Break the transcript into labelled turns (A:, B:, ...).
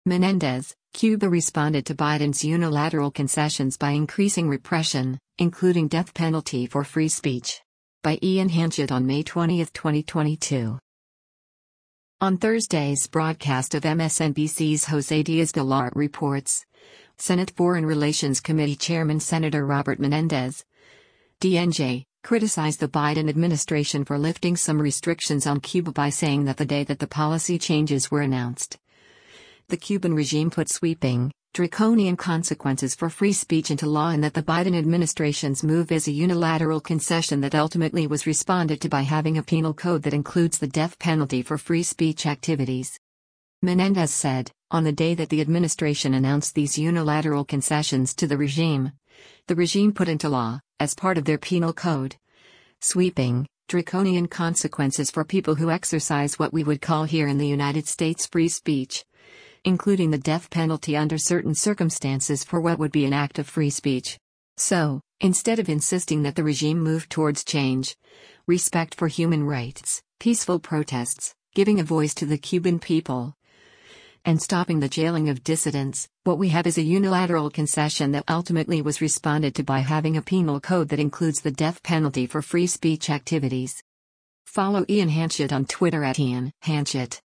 A: Menendez, Cuba responded to Biden's unilateral concessions by increasing repression, including death penalty for free speech. By Ian Hanchett on May 20, 2022. On Thursday's broadcast of MSNBC's Jose Diaz-Balart reports, Senate Foreign Relations Committee Chairman Senator Robert Menendez, DNJ, criticized the Biden administration for lifting some restrictions on Cuba by saying that the day that the policy changes were announced, the Cuban regime put sweeping, draconian consequences for free speech into law, and that the Biden administration's move is a unilateral concession that ultimately was responded to by having a penal code that includes the death penalty for free speech activities. Menendez said, on the day that the administration announced these unilateral concessions to the regime put into law, as part of their penal code, sweeping, draconian consequences for people who exercise what we would call here in the United States free speech, including the death penalty under certain circumstances for what would be an act of free speech. So, instead of insisting that the regime move towards change, respect for human rights, peaceful protests, giving a voice to the Cuban people, and stopping the jailing of dissidents, what we have is a unilateral concession that ultimately was responded to by having a penal code that includes the death penalty for free speech activities. Follow Ian Hanchett on Twitter @IanHanchett.